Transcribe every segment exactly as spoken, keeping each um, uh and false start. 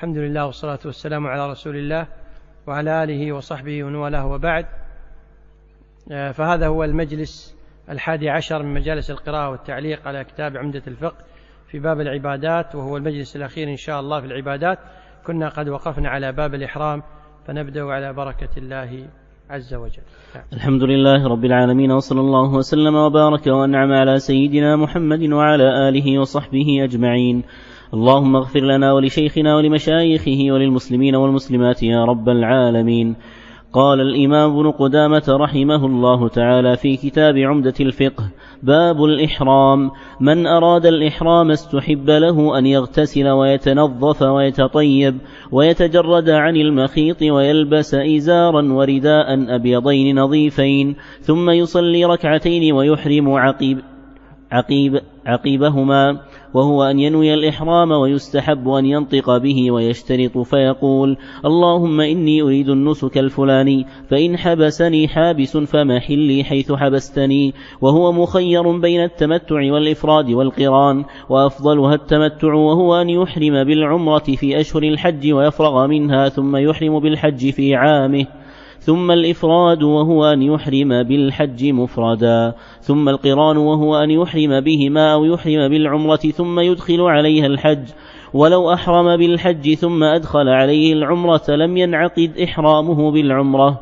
الحمد لله والصلاة والسلام على رسول الله وعلى آله وصحبه ومن والاه وبعد. فهذا هو المجلس الحادي عشر من مجالس القراءة والتعليق على كتاب عمدة الفقه في باب العبادات، وهو المجلس الأخير إن شاء الله في العبادات. كنا قد وقفنا على باب الإحرام، فنبدأ على بركة الله عز وجل. الحمد لله رب العالمين، وصلى الله وسلم وبارك وأنعم على سيدنا محمد وعلى آله وصحبه أجمعين. اللهم اغفر لنا ولشيخنا ولمشايخه وللمسلمين والمسلمات يا رب العالمين. قال الإمام ابن قدامة رحمه الله تعالى في كتاب عمدة الفقه: باب الإحرام. من أراد الإحرام استحب له أن يغتسل ويتنظف ويتطيب ويتجرد عن المخيط ويلبس إزارا ورداء أبيضين نظيفين، ثم يصلي ركعتين ويحرم عقيب عقيب عقيبهما، وهو أن ينوي الإحرام، ويستحب أن ينطق به ويشترط فيقول: اللهم إني أريد النسك الفلاني، فإن حبسني حابس فمحلي حيث حبستني. وهو مخير بين التمتع والإفراد والقران، وأفضلها التمتع، وهو أن يحرم بالعمرة في أشهر الحج ويفرغ منها، ثم يحرم بالحج في عامه، ثم الإفراد وهو أن يحرم بالحج مفردا، ثم القران وهو أن يحرم بهما أو يحرم بالعمرة ثم يدخل عليها الحج. ولو أحرم بالحج ثم أدخل عليه العمرة لم ينعقد إحرامه بالعمرة.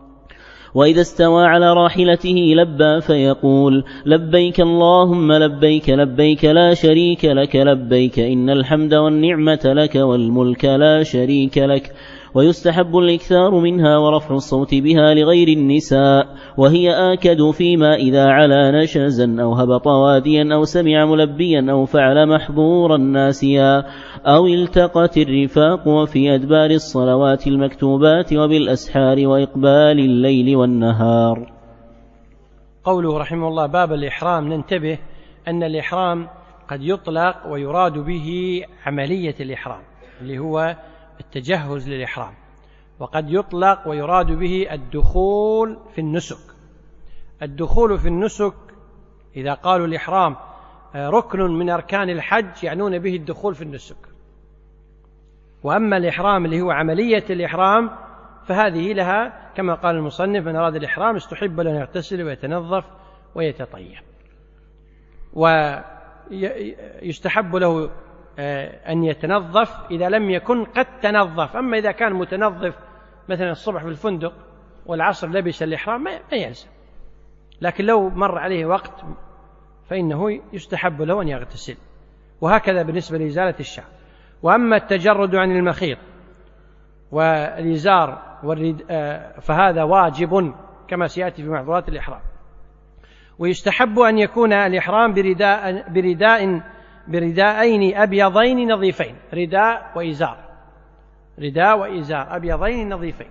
وإذا استوى على راحلته لبى فيقول: لبيك اللهم لبيك لبيك لا شريك لك لبيك إن الحمد والنعمة لك والملك لا شريك لك. ويستحب الإكثار منها ورفع الصوت بها لغير النساء، وهي آكد فيما إذا علا نشزا أو هبط واديا أو سمع ملبيا أو فعل محظورا ناسيا أو التقت الرفاق، وفي أدبار الصلوات المكتوبات وبالأسحار وإقبال الليل والنهار. قوله رحمه الله: باب الإحرام. ننتبه أن الإحرام قد يطلق ويراد به عملية الإحرام اللي هو التجهز للإحرام، وقد يطلق ويراد به الدخول في النسك. الدخول في النسك إذا قالوا الإحرام ركن من أركان الحج يعنون به الدخول في النسك. وأما الإحرام اللي هو عملية الإحرام فهذه لها كما قال المصنف: من أراد الإحرام استحب له أن يغتسل ويتنظف ويتطيب، ويستحب له أن يتنظف إذا لم يكن قد تنظف. أما إذا كان متنظف مثلا الصبح في الفندق والعصر لبس الإحرام ما يلزم، لكن لو مر عليه وقت فإنه يستحب له أن يغتسل، وهكذا بالنسبة لإزالة الشعر. وأما التجرد عن المخيط والإزار فهذا واجب كما سيأتي في محظورات الإحرام. ويستحب أن يكون الإحرام برداء برداء برداءين أبيضين نظيفين، رداء وإزار، رداء وإزار أبيضين نظيفين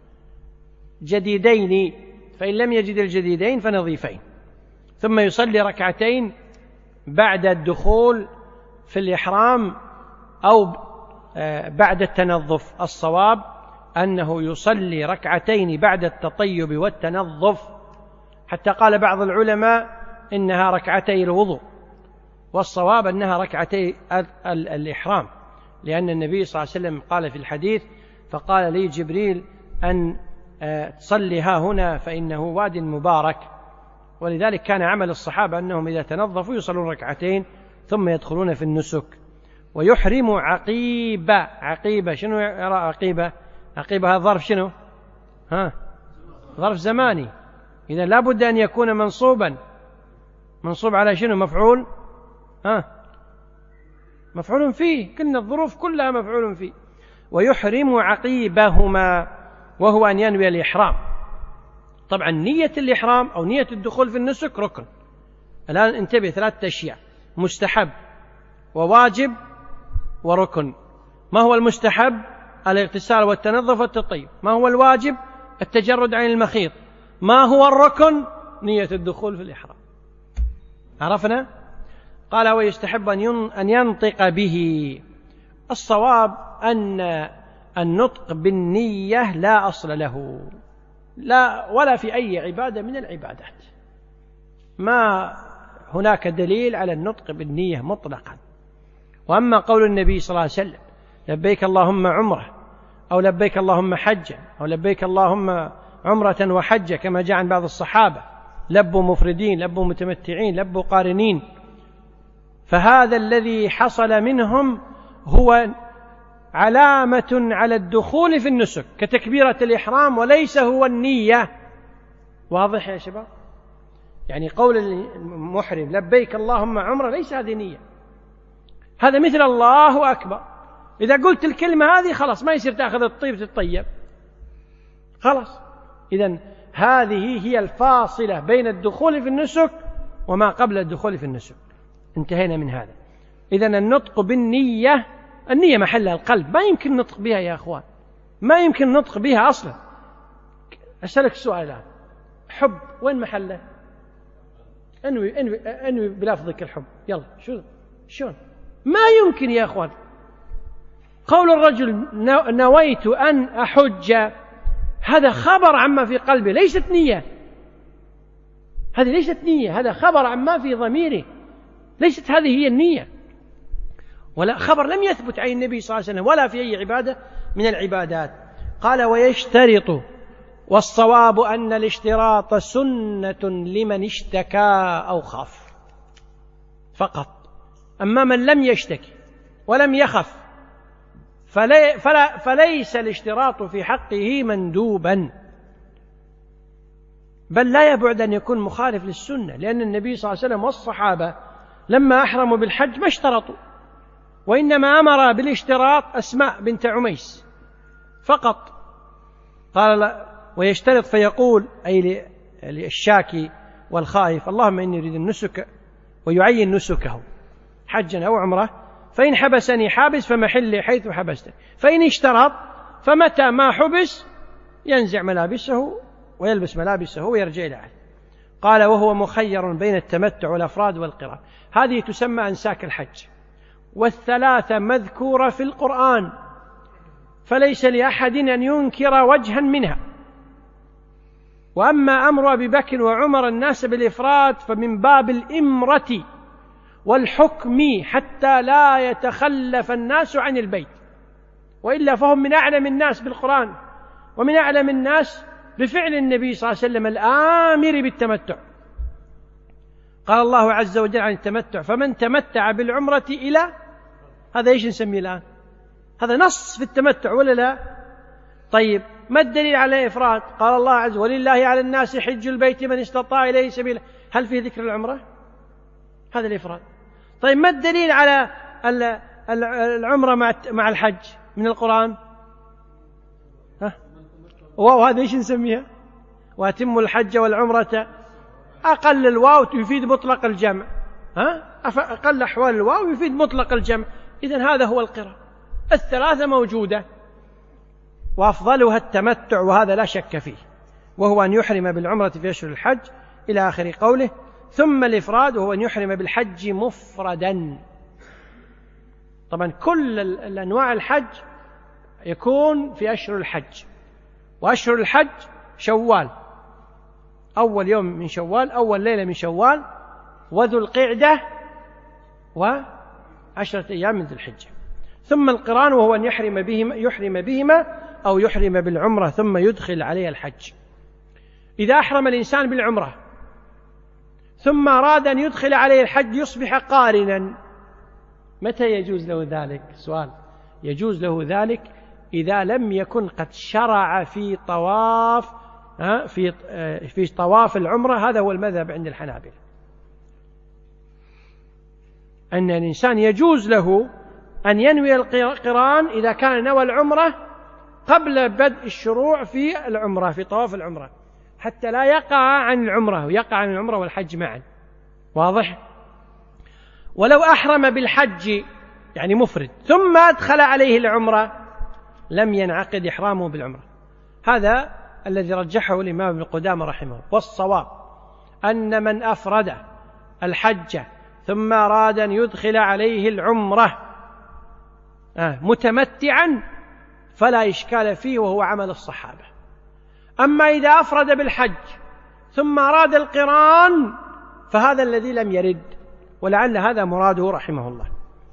جديدين، فإن لم يجد الجديدين فنظيفين. ثم يصلي ركعتين بعد الدخول في الإحرام أو بعد التنظف. الصواب أنه يصلي ركعتين بعد التطيب والتنظف، حتى قال بعض العلماء إنها ركعتي الوضوء، والصواب أنها ركعتي الإحرام، لأن النبي صلى الله عليه وسلم قال في الحديث: فقال لي جبريل أن تصلي ها هنا فإنه واد مبارك. ولذلك كان عمل الصحابة أنهم إذا تنظفوا يصلون ركعتين ثم يدخلون في النسك. ويحرم عقيبة. عقيبة شنو يرى عقيبة؟ عقيبة هذا ظرف شنو؟ ها ظرف زماني، إذا لا بد أن يكون منصوبا. منصوب على شنو؟ مفعول ها مفعول فيه، كل الظروف كلها مفعول فيه. ويحرم عقيبهما، وهو أن ينوي الإحرام. طبعا نية الإحرام أو نية الدخول في النسك ركن. الآن انتبه، ثلاثة أشياء: مستحب وواجب وركن. ما هو المستحب؟ الاغتسال والتنظف والتطيب. ما هو الواجب؟ التجرد عن المخيط. ما هو الركن؟ نية الدخول في الإحرام. عرفنا؟ قال: ويستحب أن ينطق به. الصواب أن النطق بالنية لا أصل له، لا ولا في أي عبادة من العبادات، ما هناك دليل على النطق بالنية مطلقا. وأما قول النبي صلى الله عليه وسلم: لبيك اللهم عمرة، أو لبيك اللهم حجة، أو لبيك اللهم عمرة وحجة، كما جاء عن بعض الصحابة لبوا مفردين، لبوا متمتعين، لبوا قارنين. فهذا الذي حصل منهم هو علامة على الدخول في النسك كتكبيرة الإحرام، وليس هو النية. واضح يا شباب؟ يعني قول المحرم لبيك اللهم عمرة ليس هذه نية، هذا مثل الله أكبر. إذا قلت الكلمة هذه خلاص ما يصير تأخذ الطيب تتطيب خلاص. إذن هذه هي الفاصلة بين الدخول في النسك وما قبل الدخول في النسك. انتهينا من هذا. إذن النطق بالنية، النية محلها القلب، ما يمكن نطق بها يا أخوان، ما يمكن نطق بها أصلا. أسألك السؤال الآن، حب وين محله؟ أنوي, أنوي, أنوي بلفظك الحب، يلا شو شون؟ ما يمكن يا أخوان. قول الرجل نويت أن أحج هذا خبر عما في قلبه، ليست نية. هذه ليست نية، هذا خبر عما في ضميره، ليست هذه هي النية، ولا خبر لم يثبت عن النبي صلى الله عليه وسلم ولا في أي عبادة من العبادات. قال ويشترط، والصواب أن الاشتراط سنة لمن اشتكى أو خاف فقط. أما من لم يشتكي ولم يخف فلي فلا فليس الاشتراط في حقه مندوبا، بل لا يبعد أن يكون مخالف للسنة، لأن النبي صلى الله عليه وسلم والصحابة لما أحرموا بالحج ما اشترطوا، وإنما أمر بالاشتراط أسماء بنت عميس فقط. قال لا ويشترط فيقول أي للشاكي والخائف اللهم إني أريد النسك، ويعين نسكه حجا أو عمره، فإن حبسني حابس فمحلي حيث حبستني. فإن اشترط فمتى ما حبس ينزع ملابسه ويلبس ملابسه ويرجع إلى أهله. قال وهو مخير بين التمتع والأفراد والقران. هذه تسمى أنساك الحج، والثلاثة مذكورة في القرآن، فليس لأحد أن ينكر وجها منها. وأما أمر أبي بكر وعمر الناس بالإفراد فمن باب الإمرة والحكم حتى لا يتخلف الناس عن البيت، وإلا فهم من أعلم الناس بالقرآن ومن أعلم الناس بفعل النبي صلى الله عليه وسلم الآمر بالتمتع. قال الله عز وجل عن التمتع فمن تمتع بالعمرة إلى، هذا إيش نسميه الآن؟ هذا نص في التمتع ولا لا؟ طيب ما الدليل على إفراد؟ قال الله عز وجل ولله على الناس حج البيت من استطاع إليه سبيلا. هل فيه ذكر العمرة؟ هذا الإفراد. طيب ما الدليل على العمرة مع الحج من القرآن؟ ها؟ وهذا إيش نسميها؟ وأتم الحج والعمرة. أقل الواو يفيد مطلق الجمع، ها؟ أقل أحوال الواو يفيد مطلق الجمع. إذن هذا هو القراءة. الثلاثة موجودة وأفضلها التمتع، وهذا لا شك فيه، وهو أن يحرم بالعمرة في أشهر الحج إلى آخر قوله. ثم الإفراد وهو أن يحرم بالحج مفردا. طبعا كل الأنواع الحج يكون في أشهر الحج، وأشهر الحج شوال، أول يوم من شوال، أول ليلة من شوال، وذو القعدة، وعشرة أيام من ذي الحجة. ثم القران وهو أن يحرم بهما, يحرم بهما أو يحرم بالعمرة ثم يدخل عليه الحج. إذا أحرم الإنسان بالعمرة ثم أراد أن يدخل عليه الحج يصبح قارنا، متى يجوز له ذلك؟ سؤال. يجوز له ذلك إذا لم يكن قد شرع في طواف في في طواف العمرة. هذا هو المذهب عند الحنابلة، أن الإنسان يجوز له أن ينوي القران إذا كان نوى العمرة قبل بدء الشروع في العمرة في طواف العمرة، حتى لا يقع عن العمرة ويقع عن العمرة والحج معا. واضح؟ ولو أحرم بالحج يعني مفرد ثم أدخل عليه العمرة لم ينعقد إحرامه بالعمرة. هذا الذي رجحه الإمام ابن قدامة رحمه الله. والصواب أن من أفرد الحج ثم أراد أن يدخل عليه العمرة آه متمتعا فلا إشكال فيه، وهو عمل الصحابة. أما إذا أفرد بالحج ثم أراد القران فهذا الذي لم يرد، ولعل هذا مراده رحمه الله.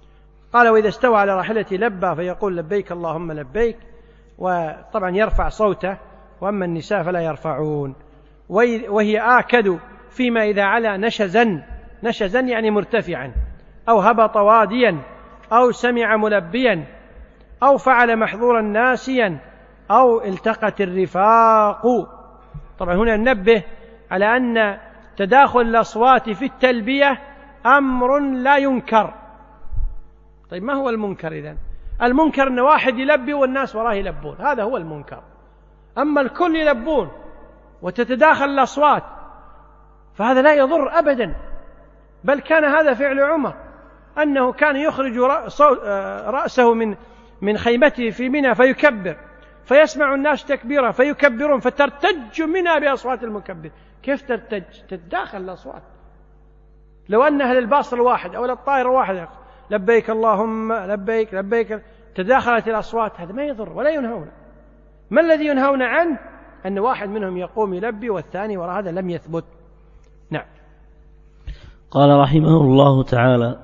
قال وإذا استوى على راحلته لبى فيقول لبيك اللهم لبيك، وطبعا يرفع صوته، وأما النساء فلا يرفعون. وهي آكد فيما إذا علا نشزا، نشزا يعني مرتفعا، أو هبط واديا، أو سمع ملبيا، أو فعل محظورا ناسيا، أو التقت الرفاق. طبعا هنا ننبه على أن تداخل الأصوات في التلبية أمر لا ينكر. طيب ما هو المنكر إذن؟ المنكر أن واحد يلبي والناس وراه يلبون، هذا هو المنكر. أما الكل يلبون وتتداخل الأصوات فهذا لا يضر أبدا، بل كان هذا فعل عمر، أنه كان يخرج رأسه من من خيمته في منى فيكبر، فيسمع الناس تكبيرا فيكبرون، فترتج منها بأصوات المكبر. كيف ترتج؟ تتداخل الأصوات. لو أن أهل الباصر الواحد أو الطائر الواحد لبيك اللهم لبيك لبيك تداخلت الأصوات، هذا ما يضر ولا ينهون. ما الذي ينهون عنه؟ أن واحد منهم يقوم يلبي والثاني وراء، هذا لم يثبت. نعم. قال رحمه الله تعالى: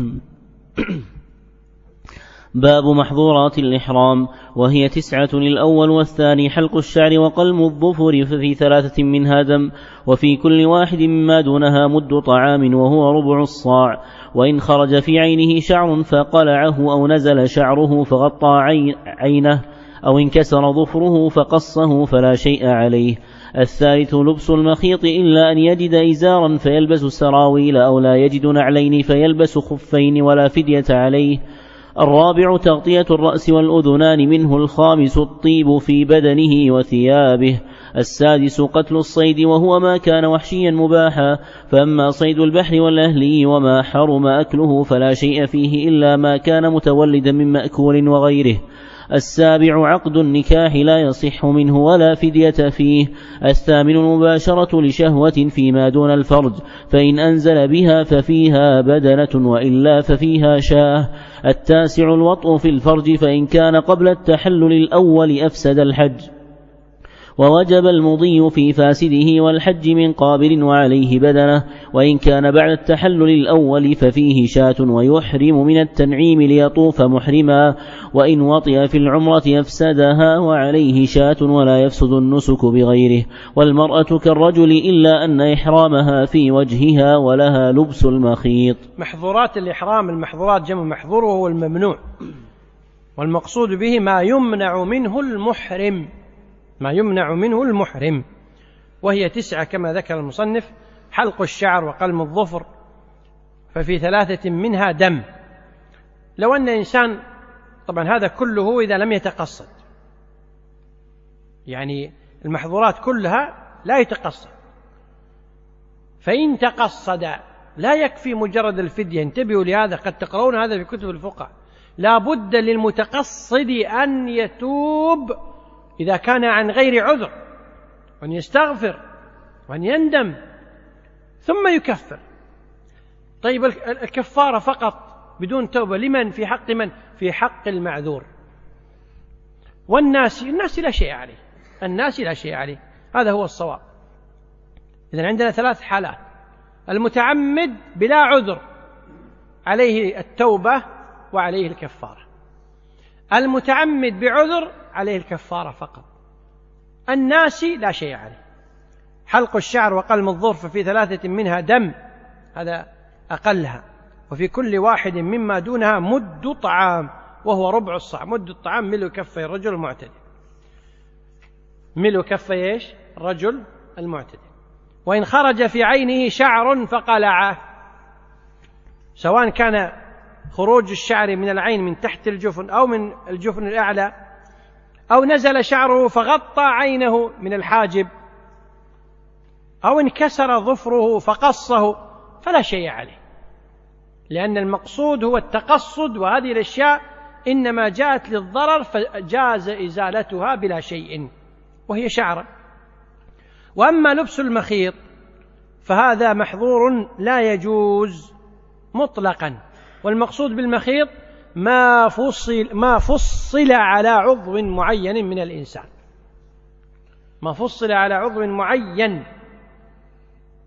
باب محظورات الإحرام، وهي تسعة: الأول والثاني حلق الشعر وقلم الظفر، ففي ثلاثة منها دم، وفي كل واحد مما دونها مد طعام وهو ربع الصاع. وإن خرج في عينه شعر فقلعه أو نزل شعره فغطى عينه أو انكسر ظفره فقصه فلا شيء عليه. الثالث لبس المخيط إلا أن يجد إزارا فيلبس سراويل، أو لا يجد نعلين فيلبس خفين ولا فدية عليه. الرابع تغطية الرأس والأذنان منه. الخامس الطيب في بدنه وثيابه. السادس قتل الصيد وهو ما كان وحشيا مباحا، فأما صيد البحر والأهلي وما حرم أكله فلا شيء فيه إلا ما كان متولدا من مأكول وغيره. السابع عقد النكاح لا يصح منه ولا فدية فيه. الثامن المباشرة لشهوة فيما دون الفرج، فإن أنزل بها ففيها بدنة وإلا ففيها شاه. التاسع الوطء في الفرج، فإن كان قبل التحلل الأول أفسد الحج، ووجب المضي في فاسده والحج من قابل وعليه بدنه. وإن كان بعد التحلل الأول ففيه شاة، ويحرم من التنعيم ليطوف محرما. وإن وطئ في العمرة أفسدها وعليه شاة، ولا يفسد النسك بغيره. والمرأة كالرجل إلا أن إحرامها في وجهها ولها لبس المخيط. محظورات الإحرام، المحظورات جمع محظور وهو الممنوع، والمقصود به ما يمنع منه المحرم، ما يمنع منه المحرم، وهي تسعة كما ذكر المصنف: حلق الشعر وقلم الظفر، ففي ثلاثة منها دم. لو أن إنسان، طبعا هذا كله إذا لم يتقصد، يعني المحظورات كلها لا يتقصد، فإن تقصد لا يكفي مجرد الفدية. انتبهوا لهذا، قد تقرؤون هذا في كتب الفقه. لا بد للمتقصد أن يتوب إذا كان عن غير عذر، وأن يستغفر وأن يندم ثم يكفر. طيب الكفارة فقط بدون توبة لمن؟ في حق من؟ في حق المعذور. والناس الناس لا شيء عليه، الناس لا شيء عليه، هذا هو الصواب. إذن عندنا ثلاث حالات: المتعمد بلا عذر عليه التوبة وعليه الكفارة، المتعمد بعذر عليه الكفارة فقط، الناس لا شيء عليه. حلق الشعر وقلم الظفر في ثلاثة منها دم، هذا أقلها، وفي كل واحد مما دونها مد طعام وهو ربع الصاع. مد الطعام ملء كفي الرجل المعتدل، ملء كفي ايش؟ الرجل المعتدل. وإن خرج في عينه شعر فقلعه، سواء كان خروج الشعر من العين من تحت الجفن أو من الجفن الأعلى، أو نزل شعره فغطى عينه من الحاجب، أو انكسر ظفره فقصه، فلا شيء عليه، لأن المقصود هو التقصد، وهذه الأشياء إنما جاءت للضرر فجاز إزالتها بلا شيء، وهي شعر. وأما لبس المخيط فهذا محظور لا يجوز مطلقا، والمقصود بالمخيط ما فصل, ما فصل على عضو معين من الإنسان، ما فصل على عضو معين،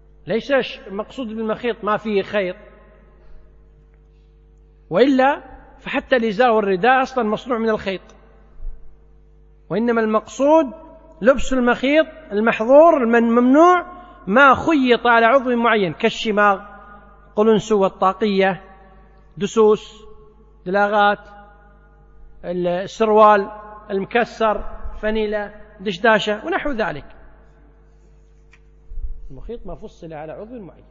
ليس المقصود بالمخيط ما فيه خيط، وإلا فحتى الإزار والرداء أصلا مصنوع من الخيط، وإنما المقصود لبس المخيط المحظور الممنوع ما خيط على عضو معين كالشماغ، قلنسو والطاقية، دسوس، دلاغات، السروال المكسر، فنيلة، دشداشة ونحو ذلك. المخيط ما فصل على عضو معين.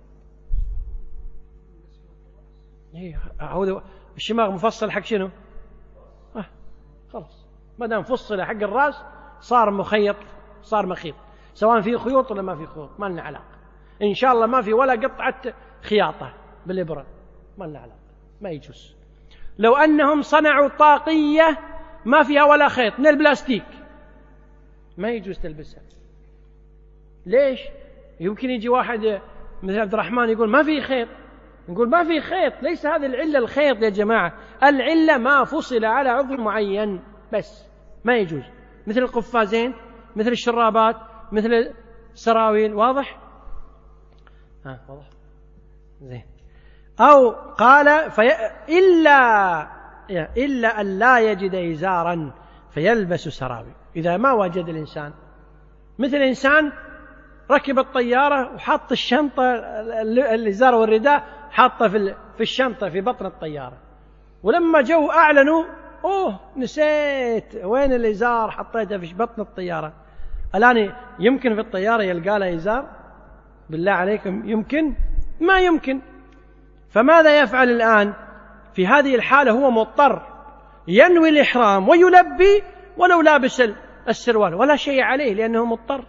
الشماغ مفصل حق شنو؟ آه خلاص، ما دام فصل حق الرأس صار مخيط، صار مخيط، سواء في خيوط ولا ما في خيوط ما لنا علاقة. إن شاء الله ما في ولا قطعة خياطة بالإبرة ما لنا علاقة، ما يجوز. لو أنهم صنعوا طاقية ما فيها ولا خيط من البلاستيك ما يجوز تلبسها. ليش؟ يمكن يجي واحد مثل عبد الرحمن يقول ما في خيط، نقول ما في خيط، ليس هذه العلة الخيط يا جماعة، العلة ما فصل على عضو معين بس ما يجوز، مثل القفازين، مثل الشرابات، مثل السراويل. واضح؟ ها واضح زين. أو قال في إلا إلا أن لا يجد إزارا فيلبس سراويل. إذا ما وجد الإنسان، مثل إنسان ركب الطيارة وحط الشنطة الإزار والرداء حاطة في في الشنطة في بطن الطيارة، ولما جو أعلنوا أوه نسيت وين الإزار، حطيته في بطن الطيارة. الآن يمكن في الطيارة يلقى له إزار؟ بالله عليكم يمكن؟ ما يمكن. فماذا يفعل الآن في هذه الحالة؟ هو مضطر ينوي الإحرام ويلبي ولو لابس السروال ولا شيء عليه لأنه مضطر.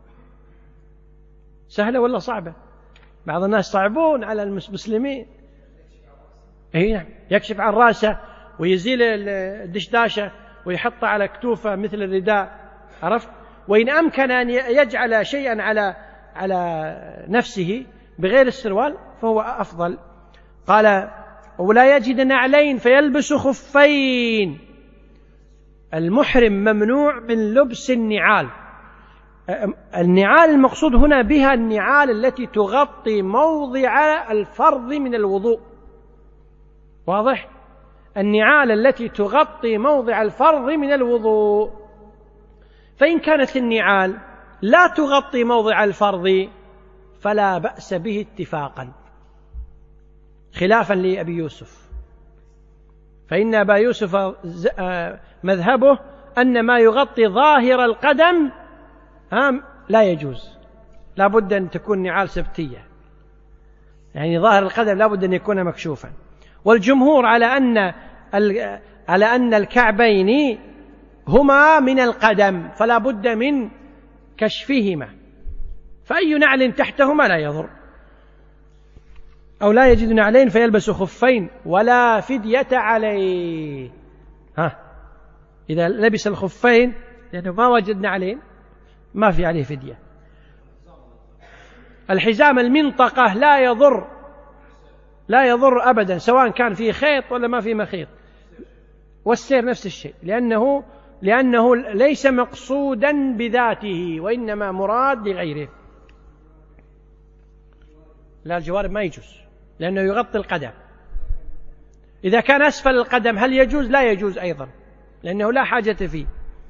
سهلة ولا صعبة؟ بعض الناس صعبون على المسلمين. نعم، يكشف عن رأسه ويزيل الدشداشة ويحطه على كتوفه مثل الرداء، عرفت؟ وإن أمكن أن يجعل شيئا على على نفسه بغير السروال فهو أفضل. قال ولا يجد نعلين فيلبس خفين. المحرم ممنوع من لبس النعال. النعال المقصود هنا بها النعال التي تغطي موضع الفرض من الوضوء. واضح؟ النعال التي تغطي موضع الفرض من الوضوء. فإن كانت النعال لا تغطي موضع الفرض فلا بأس به اتفاقا، خلافا لأبي يوسف، فإن أبا يوسف مذهبه أن ما يغطي ظاهر القدم لا يجوز، لا بد أن تكون نعال سبتية، يعني ظاهر القدم لا بد أن يكون مكشوفا. والجمهور على أن على أن الكعبين هما من القدم فلا بد من كشفهما، فأي نعل تحتهما لا يضر. أو لا يجد نعلين فيلبس خفين ولا فدية عليه. ها إذا لبس الخفين لأنه ما وجد نعلين ما في عليه فدية. الحزام المنطقة لا يضر، لا يضر أبدا سواء كان فيه خيط ولا ما فيه مخيط. والسير نفس الشيء، لأنه لأنه ليس مقصودا بذاته وإنما مراد لغيره. لا الجوارب ما يجوز لأنه يغطي القدم. إذا كان أسفل القدم هل يجوز؟ لا يجوز أيضا لأنه لا حاجة فيه.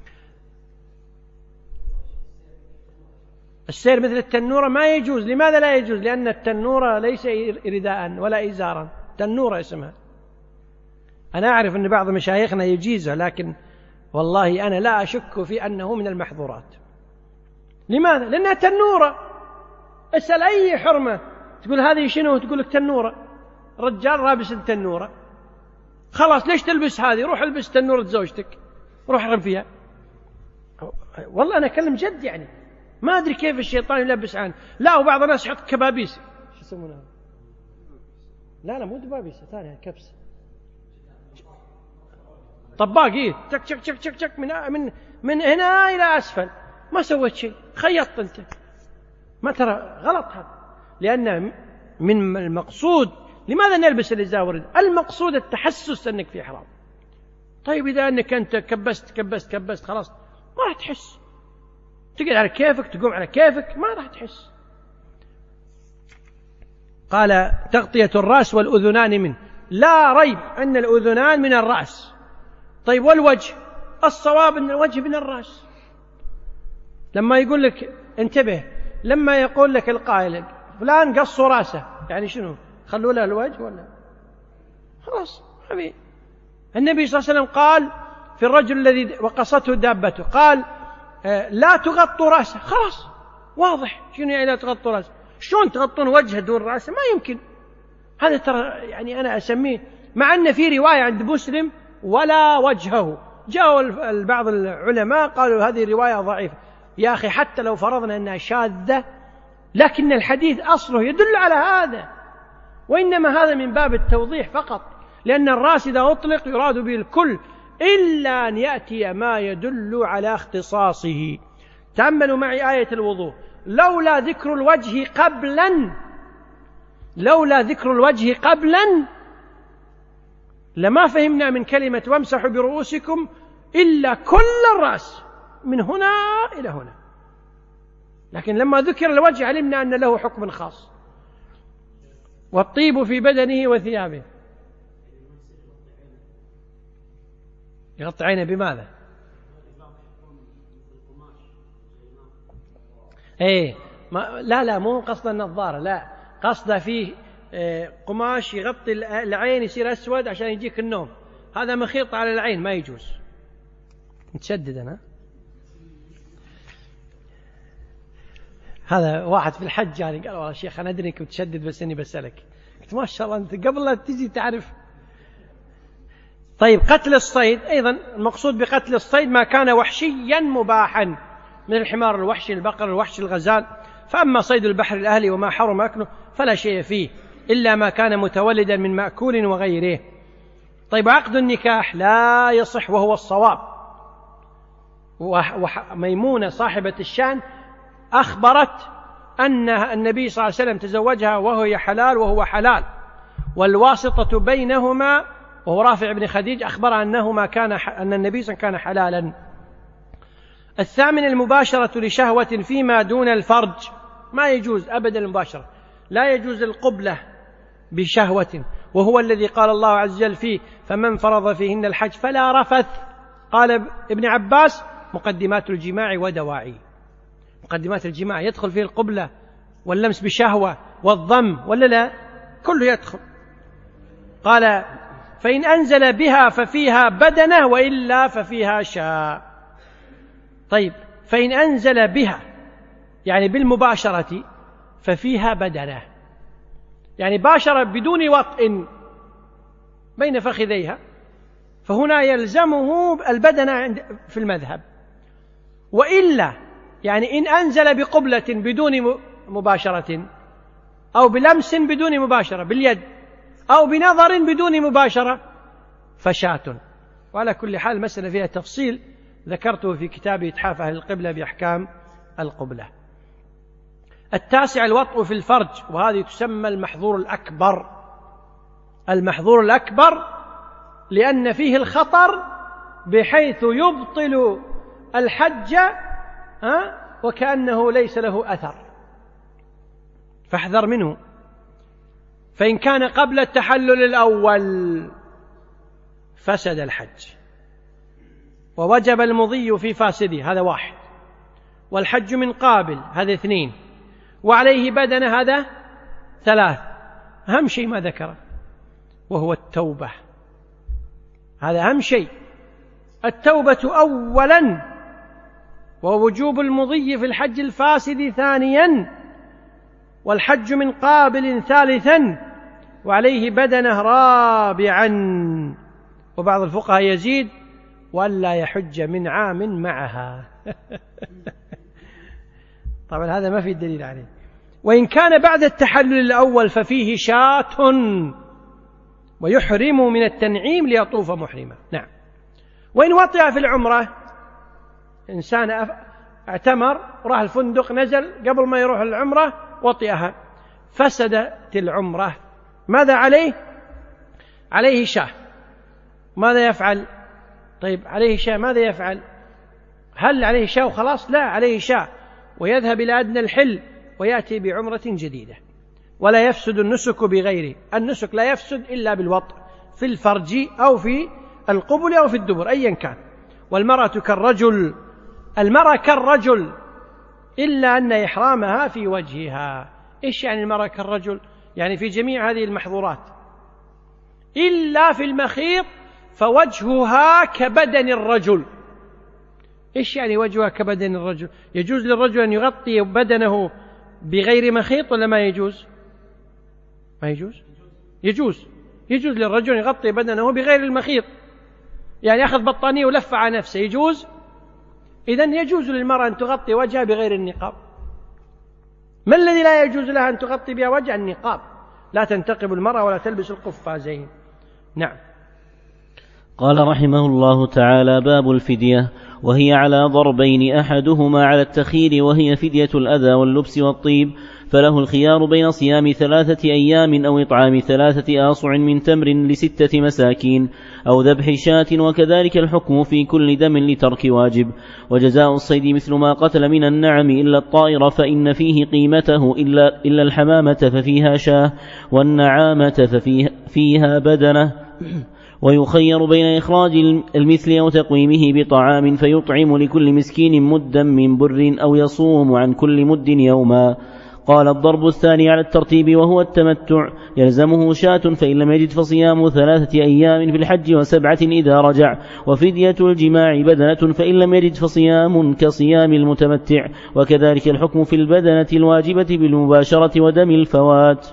السير مثل التنورة ما يجوز. لماذا لا يجوز؟ لأن التنورة ليس رداء ولا إزارا، تنورة اسمها. أنا أعرف أن بعض مشايخنا يجيزه، لكن والله أنا لا أشك في أنه من المحظورات. لماذا؟ لأنها تنورة. اسأل أي حرمة تقول هذه شنو؟ تقول لك تنورة. رجال لابس التنورة، خلاص ليش تلبس هذه؟ روح البس تنورة زوجتك، روح احرم فيها. والله أنا أكلم جد، يعني ما أدري كيف الشيطان يلبس عنه. لا وبعض الناس يحط كبابيس، شو يسمونها؟ لا لا مو دبابيس، ثانية كبسة، طباق، إيه تك تك تك تك تك من من من هنا إلى أسفل، ما سويت شيء، خيطت أنت. ما ترى غلط هذا، لأن من المقصود لماذا نلبس الإزار والرداء؟ المقصود التحسس أنك في إحرام. طيب إذا أنك أنت كبست كبست كبست خلاص ما راح تحس، تقعد على كيفك تقوم على كيفك ما راح تحس. قال تغطية الرأس والأذنان منه، لا ريب أن الأذنان من الرأس. طيب والوجه؟ الصواب أن الوجه من الرأس. لما يقول لك انتبه، لما يقول لك القائل فلان قصوا رأسه، يعني شنو؟ خلوا له الوجه ولا خلاص؟ حبيب النبي صلى الله عليه وسلم قال في الرجل الذي وقصته دابته، قال آه لا تغطوا رأسه. خلاص واضح شنو يعني لا تغطوا رأسه. شلون تغطون وجهه دون رأسه؟ ما يمكن. هذا ترى يعني أنا أسميه، مع أن في رواية عند مسلم ولا وجهه، جاءوا بعض العلماء قالوا هذه الرواية ضعيفة. يا أخي حتى لو فرضنا أنها شاذة، لكن الحديث أصله يدل على هذا، وإنما هذا من باب التوضيح فقط، لأن الرأس إذا أطلق يراد به الكل إلا أن يأتي ما يدل على اختصاصه. تأملوا معي آية الوضوء، لولا ذكر الوجه قبلا لولا ذكر الوجه قبلا لما فهمنا من كلمة وامسحوا برؤوسكم إلا كل الرأس من هنا إلى هنا، لكن لما ذكر الوجه علمنا أن له حكم خاص. والطيب في بدنه وثيابه. يغطي عينه بماذا؟ ايه ما لا لا مو قصد النظارة، لا قصده فيه قماش يغطي العين يصير أسود عشان يجيك النوم، هذا مخيط على العين ما يجوز. متشدد أنا. هذا واحد في الحج يعني قال والله شيخ أنا أدري إنك متشدد بس إني بسألك. قلت ما شاء الله أنت قبل لا تجي تعرف. طيب قتل الصيد أيضا، المقصود بقتل الصيد ما كان وحشيا مباحا من الحمار الوحشي، البقر الوحشي، الغزال. فأما صيد البحر الأهلي وما حرم أكله فلا شيء فيه إلا ما كان متولدا من مأكول وغيره. طيب عقد النكاح لا يصح وهو الصواب. وميمونة صاحبة الشأن أخبرت أن النبي صلى الله عليه وسلم تزوجها وهو حلال وهو حلال، والواسطة بينهما وهو رافع بن خديج أخبر أنهما كان أن النبي صلى الله عليه وسلم كان حلالا. الثامن المباشرة لشهوة فيما دون الفرج، ما يجوز أبدا المباشرة، لا يجوز القبلة بشهوة، وهو الذي قال الله عز وجل فيه فمن فرض فيهن الحج فلا رفث. قال ابن عباس مقدمات الجماع ودواعي. مقدمات الجماع يدخل فيه القبلة واللمس بشهوة والضم ولا لا؟ كله يدخل. قال فإن أنزل بها ففيها بدنه وإلا ففيها شاء. طيب فإن أنزل بها يعني بالمباشرة ففيها بدنه، يعني باشر بدون وطئ بين فخذيها، فهنا يلزمه البدن في المذهب. وإلا يعني إن أنزل بقبلة بدون مباشرة أو بلمس بدون مباشرة باليد أو بنظر بدون مباشرة فشاة. وعلى كل حال مسألة فيها تفصيل ذكرته في كتاب إتحاف أهل القبلة بأحكام القبلة. التاسع الوطء في الفرج، وهذه تسمى المحظور الأكبر. المحظور الأكبر لأن فيه الخطر بحيث يبطل الحج وكأنه ليس له أثر، فاحذر منه. فإن كان قبل التحلل الأول فسد الحج ووجب المضي في فاسده، هذا واحد، والحج من قابل، هذا اثنين، وعليه بدن، هذا ثلاث. أهم شيء ما ذكره وهو التوبة، هذا أهم شيء. التوبة أولا، ووجوب المضي في الحج الفاسد ثانيا، والحج من قابل ثالثا، وعليه بدنه رابعا. وبعض الفقهاء يزيد ولا يحج من عام معها. طبعا هذا ما في دليل عليه. وإن كان بعد التحلل الأول ففيه شاة، ويحرم من التنعيم ليطوف محرما. نعم. وإن وطئ في العمرة، إنسان اعتمر وراح الفندق، نزل قبل ما يروح العمرة وطئها، فسدت العمرة. ماذا عليه؟ عليه شاة. ماذا يفعل؟ طيب عليه شاة، ماذا يفعل؟ هل عليه شاة وخلاص؟ لا، عليه شاة، ويذهب إلى أدنى الحل ويأتي بعمرة جديدة، ولا يفسد النسك بغيره. النسك لا يفسد إلا بالوطء، في الفرج أو في القبل أو في الدبر أيا كان. والمرأة كالرجل، المرأة كالرجل إلا أن إحرامها في وجهها. إيش يعني المرأة كالرجل؟ يعني في جميع هذه المحظورات إلا في المخيط فوجهها كبدن الرجل. إيش يعني وجهها كبدن الرجل؟ يجوز للرجل أن يغطي بدنه بغير مخيط ولا ما يجوز؟ ما يجوز؟ يجوز يجوز للرجل يغطي بدنه بغير المخيط، يعني أخذ بطانية ولف على نفسه، يجوز؟ إذن يجوز للمرأة أن تغطي وجهها بغير النقاب. ما الذي لا يجوز لها أن تغطي بها وجه؟ النقاب. لا تنتقب المرأة ولا تلبس القفازين. نعم. قال رحمه الله تعالى: باب الفدية، وهي على ضربين، أحدهما على التخير وهي فدية الأذى واللبس والطيب، فله الخيار بين صيام ثلاثة أيام أو إطعام ثلاثة آصع من تمر لستة مساكين أو ذبح شاة، وكذلك الحكم في كل دم لترك واجب. وجزاء الصيد مثل ما قتل من النعم إلا الطائر فإن فيه قيمته إلا, إلا الحمامة ففيها شاه، والنعامة ففيها فيها بدنة. ويخير بين إخراج المثل أو تقويمه بطعام فيطعم لكل مسكين مدا من بر أو يصوم عن كل مد يوما. قال: الضرب الثاني على الترتيب وهو التمتع، يلزمه شاة فإن لم يجد فصيام ثلاثة أيام في الحج وسبعة إذا رجع، وفدية الجماع بدنة فإن لم يجد فصيام كصيام المتمتع. وكذلك الحكم في البدنة الواجبة بالمباشرة ودم الفوات.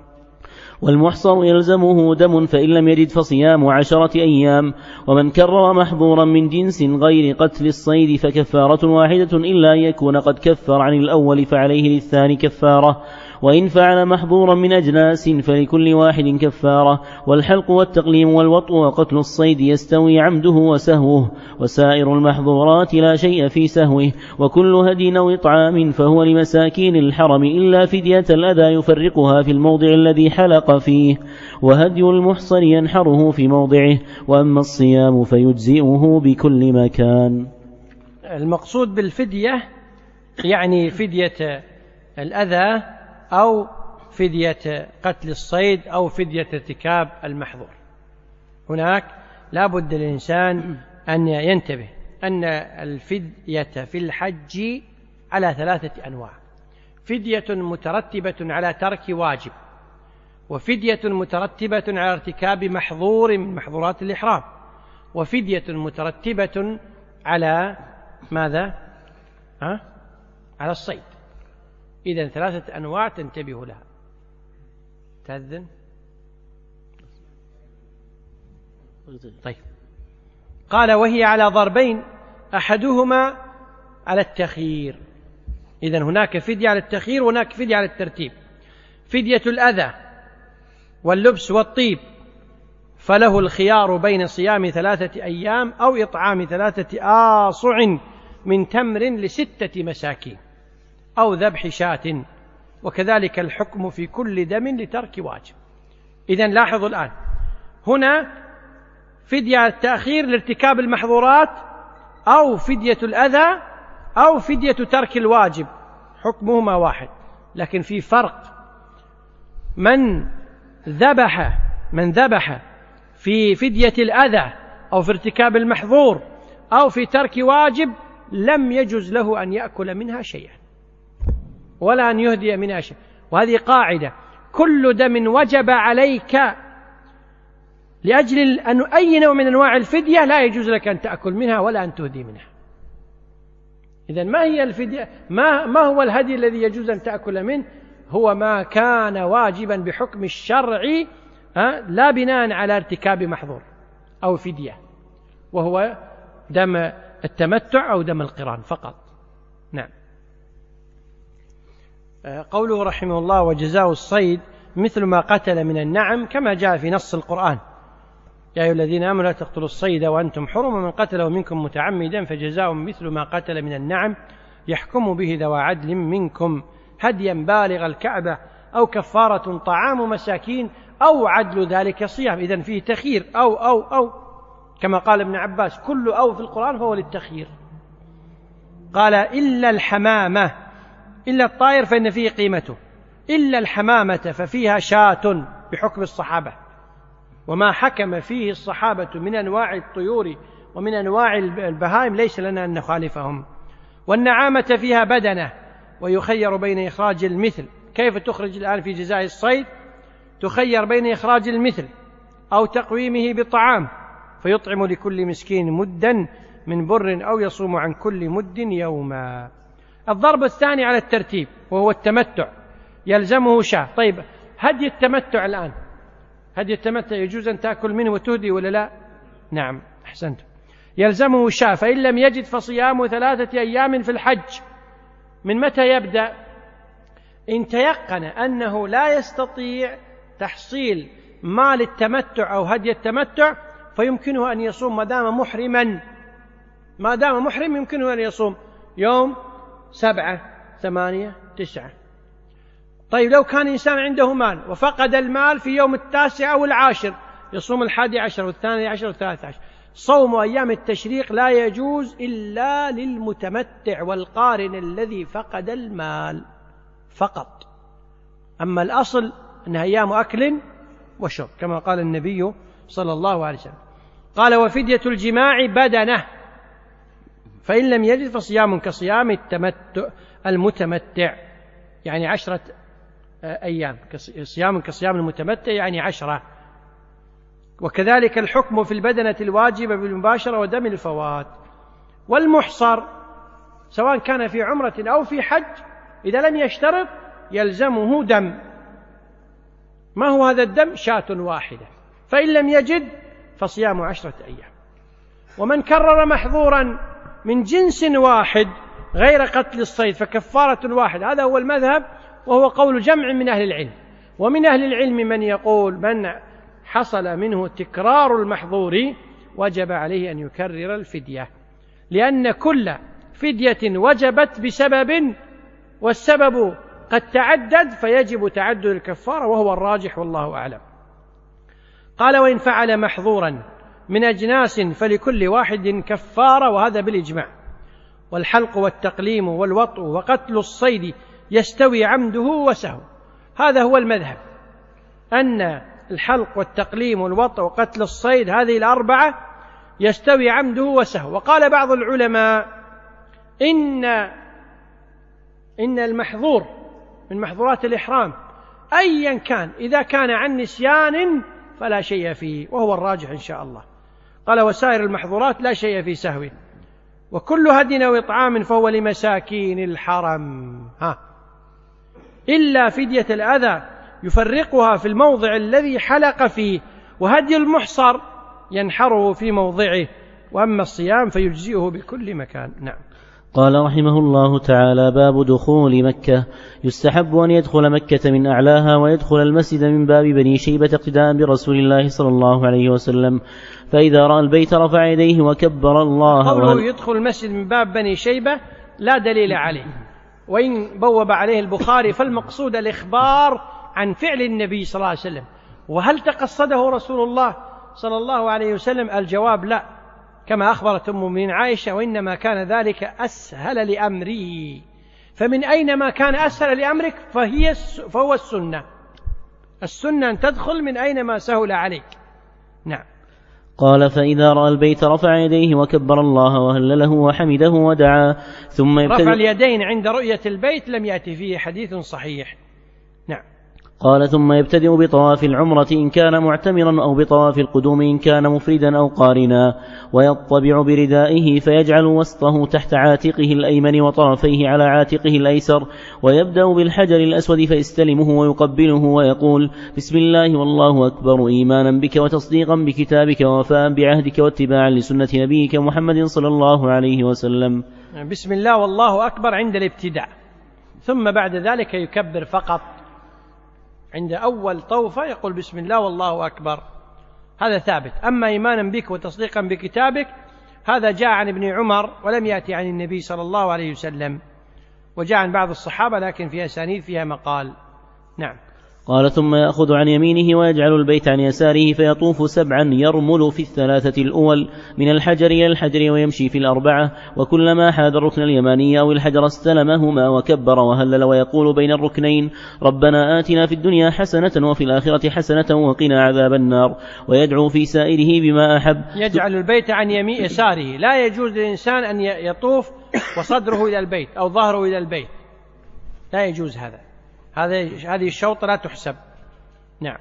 والمحصر يلزمه دم فإن لم يجد فصيام عشرة أيام. ومن كرر محظورا من جنس غير قتل الصيد فكفارة واحدة إلا أن يكون قد كفر عن الأول فعليه للثاني كفارة، وإن فعل محظورا من أجناس فلكل واحد كفارة. والحلق والتقليم والوطء وقتل الصيد يستوي عمده وسهوه، وسائر المحظورات لا شيء في سهوه. وكل هدي أو إطعام فهو لمساكين الحرم إلا فدية الأذى يفرقها في الموضع الذي حلق فيه، وهدي المحصن ينحره في موضعه. وأما الصيام فيجزئه بكل مكان. المقصود بالفدية يعني فدية الأذى أو فدية قتل الصيد أو فدية ارتكاب المحظور. هناك لا بد للإنسان أن ينتبه أن الفدية في الحج على ثلاثة أنواع: فدية مترتبة على ترك واجب، وفدية مترتبة على ارتكاب محظور من محظورات الإحرام، وفدية مترتبة على ماذا؟ ها؟ على الصيد. إذن ثلاثة أنواع تنتبه لها. تأذن؟ طيب. قال: وهي على ضربين، أحدهما على التخيير. إذن هناك فدية على التخيير وهناك فدية على الترتيب. فدية الأذى واللبس والطيب فله الخيار بين صيام ثلاثة أيام أو إطعام ثلاثة آصع من تمر لستة مساكين أو ذبح شاة، وكذلك الحكم في كل دم لترك واجب. إذن لاحظوا الآن، هنا فدية التأخير لارتكاب المحظورات أو فدية الأذى أو فدية ترك الواجب، حكمهما واحد، لكن في فرق. من ذبح من ذبح في فدية الأذى أو في ارتكاب المحظور أو في ترك واجب لم يجوز له أن يأكل منها شيئا ولا أن يهدي منها شيئا. وهذه قاعدة: كل دم وجب عليك لأجل أن أي نوع من أنواع الفدية لا يجوز لك أن تأكل منها ولا أن تهدي منها. إذن ما هي الفدية؟ ما, ما هو الهدي الذي يجوز أن تأكل منه؟ هو ما كان واجبا بحكم الشرع لا بناء على ارتكاب محظور أو فدية، وهو دم التمتع أو دم القران فقط. نعم. قوله رحمه الله: وجزاء الصيد مثل ما قتل من النعم، كما جاء في نص القرآن: يا أيها الذين آمنوا لا تقتلوا الصيد وأنتم حرم، ومن قتله منكم متعمدا فجزاء مثل ما قتل من النعم يحكم به ذوى عدل منكم هديا بالغ الكعبة أو كفارة طعام مساكين أو عدل ذلك صيام. إذن فيه تخيير أو أو أو كما قال ابن عباس: كل أو في القرآن فهو للتخيير. قال: إلا الحمامة، إلا الطائر فإن فيه قيمته، إلا الحمامة ففيها شاة بحكم الصحابة. وما حكم فيه الصحابة من أنواع الطيور ومن أنواع البهائم ليس لنا أن نخالفهم. والنعامة فيها بدنة ويخير بين إخراج المثل. كيف تخرج الآن في جزاء الصيد؟ تخير بين إخراج المثل أو تقويمه بطعام، فيطعم لكل مسكين مدا من بر أو يصوم عن كل مد يوما. الضرب الثاني على الترتيب وهو التمتع، يلزمه شاة. طيب هدي التمتع الآن، هدي التمتع يجوز أن تأكل منه وتهدي ولا لا؟ نعم أحسنت. يلزمه شاة، فإن لم يجد فصيام ثلاثة أيام في الحج. من متى يبدأ؟ إن تيقن أنه لا يستطيع تحصيل مال التمتع أو هدي التمتع فيمكنه أن يصوم ما دام محرما، ما دام محرم يمكنه أن يصوم يوم سبعة ثمانية تسعة. طيب لو كان إنسان عنده مال وفقد المال في يوم التاسع أو العاشر يصوم الحادي عشر والثاني عشر والثالث عشر. صوم أيام التشريق لا يجوز إلا للمتمتع والقارن الذي فقد المال فقط. أما الأصل أنها أيام أكل وشرب كما قال النبي صلى الله عليه وسلم. قال وفدية الجماع بدنه، فإن لم يجد فصيام كصيام التمتع المتمتع يعني عشرة أيام، صيام كصيام المتمتع يعني عشرة. وكذلك الحكم في البدنة الواجبة بالمباشرة ودم الفوات. والمحصر سواء كان في عمرة أو في حج إذا لم يشترط يلزمه دم. ما هو هذا الدم؟ شاة واحدة، فإن لم يجد فصيام عشرة أيام. ومن كرر محظورا من جنس واحد غير قتل الصيد فكفارة واحد. هذا هو المذهب وهو قول جمع من أهل العلم. ومن أهل العلم من يقول من حصل منه تكرار المحظور وجب عليه أن يكرر الفدية، لأن كل فدية وجبت بسبب والسبب قد تعدد فيجب تعدد الكفارة وهو الراجح والله أعلم. قال وإن فعل محظورا من أجناس فلكل واحد كفارة، وهذا بالإجماع. والحلق والتقليم والوطء وقتل الصيد يستوي عمده وسهو. هذا هو المذهب، أن الحلق والتقليم والوطء وقتل الصيد هذه الأربعة يستوي عمده وسهو. وقال بعض العلماء إن إن المحظور من محظورات الإحرام أيا كان إذا كان عن نسيان فلا شيء فيه، وهو الراجح إن شاء الله. قال وسائر المحظورات لا شيء في سهو. وكل هدي أو إطعام فهو لمساكين الحرم، ها إلا فدية الأذى يفرقها في الموضع الذي حلق فيه، وهدي المحصر ينحره في موضعه، وأما الصيام فيجزئه بكل مكان. نعم. قال رحمه الله تعالى: باب دخول مكة. يستحب أن يدخل مكة من أعلاها ويدخل المسجد من باب بني شيبة اقتداء برسول الله صلى الله عليه وسلم، فإذا رأى البيت رفع يديه وكبر الله. قوله يدخل المسجد من باب بني شيبة لا دليل عليه، وإن بوب عليه البخاري فالمقصود الإخبار عن فعل النبي صلى الله عليه وسلم. وهل تقصده رسول الله صلى الله عليه وسلم؟ الجواب لا، كما أخبرت أم المؤمنين عائشة: وإنما كان ذلك أسهل لأمره. فمن أين ما كان أسهل لأمرك فهي فهو السنة. السنة أن تدخل من أين ما سهل عليك. نعم. قال: فإذا رأى البيت رفع يديه وكبر الله وهلله وحمده ودعا ثم يبتدئ. رفع اليدين عند رؤية البيت لم يأتي فيه حديث صحيح. نعم. قال: ثم يبتدئ بطواف العمرة إن كان معتمرا أو بطواف القدوم إن كان مفردا أو قارنا، ويطبع بردائه فيجعل وسطه تحت عاتقه الأيمن وطرفيه على عاتقه الأيسر، ويبدأ بالحجر الأسود فيستلمه ويقبله ويقول: بسم الله والله أكبر، إيمانا بك وتصديقا بكتابك ووفاء بعهدك واتباعا لسنة نبيك محمد صلى الله عليه وسلم. بسم الله والله أكبر عند الابتداء، ثم بعد ذلك يكبر فقط. عند أول طوفة يقول بسم الله والله أكبر، هذا ثابت. أما إيمانا بك وتصديقا بكتابك هذا جاء عن ابن عمر ولم يأتي عن النبي صلى الله عليه وسلم، وجاء عن بعض الصحابة لكن في أسانيد فيها مقال. نعم. قال ثم يأخذ عن يمينه ويجعل البيت عن يساره فيطوف سبعا يرمل في الثلاثة الأول من الحجر إلى الحجر ويمشي في الأربعة، وكلما حاد الركن اليماني أو الحجر استلمهما وكبر وهلل ويقول بين الركنين ربنا آتنا في الدنيا حسنة وفي الآخرة حسنة وقنا عذاب النار، ويدعو في سائره بما أحب. يجعل البيت عن يمين يساره، لا يجوز للإنسان أن يطوف وصدره إلى البيت أو ظهره إلى البيت، لا يجوز هذا، هذه الشوط لا تحسب. نعم.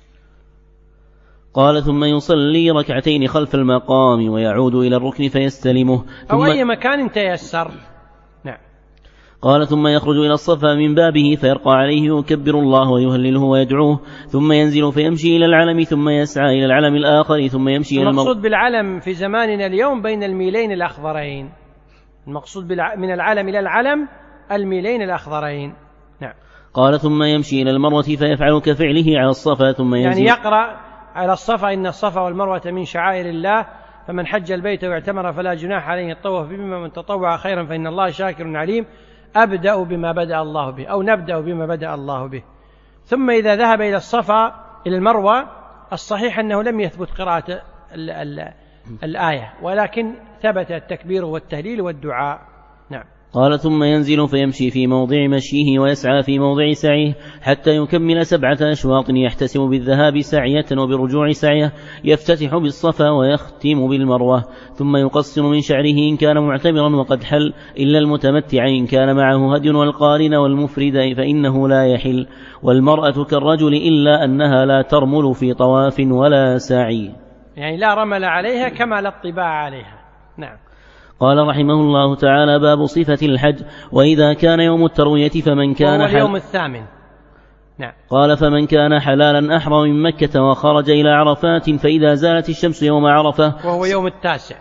قال ثم يصلي ركعتين خلف المقام ويعود إلى الركن فيستلمه أو أي مكان تيسر. نعم. قال ثم يخرج إلى الصفا من بابه فيرقى عليه ويكبر الله ويهلله ويدعوه، ثم ينزل فيمشي إلى العلم ثم يسعى إلى العلم الآخر ثم يمشي إلى المقصود المقصود بالعلم في زماننا اليوم بين الميلين الأخضرين، المقصود من العلم إلى العلم الميلين الأخضرين. نعم. قال ثم يمشي إلى المروة فيفعل كفعله على الصفا ثم ينزل، يعني يقرأ على الصفا إن الصفا والمروة من شعائر الله فمن حج البيت واعتمر فلا جناح عليه الطواف بهما من تطوع خيرا فإن الله شاكر عليم. أبدأ بما بدأ الله به أو نبدأ بما بدأ الله به. ثم إذا ذهب إلى الصفا إلى المروة الصحيح أنه لم يثبت قراءة ال ال الآية، ولكن ثبت التكبير والتهليل والدعاء. نعم. قال ثم ينزل فيمشي في موضع مشيه ويسعى في موضع سعيه حتى يكمل سبعة أشواط يحتسب بالذهاب سعية وبرجوع سعيه، يفتتح بالصفا ويختم بالمروة، ثم يقصر من شعره إن كان معتمرا وقد حل، إلا المتمتع إن كان معه هدي والقارن والمفرد فإنه لا يحل، والمرأة كالرجل إلا أنها لا ترمل في طواف ولا سعي، يعني لا رمل عليها كما لا اطباع عليها. نعم. قال رحمه الله تعالى باب صفة الحج. وإذا كان يوم التروية فمن كان هو اليوم الثامن. نعم. قال فمن كان حلالا أحرم من مكة وخرج إلى عرفات فإذا زالت الشمس يوم عرفة وهو يوم التاسع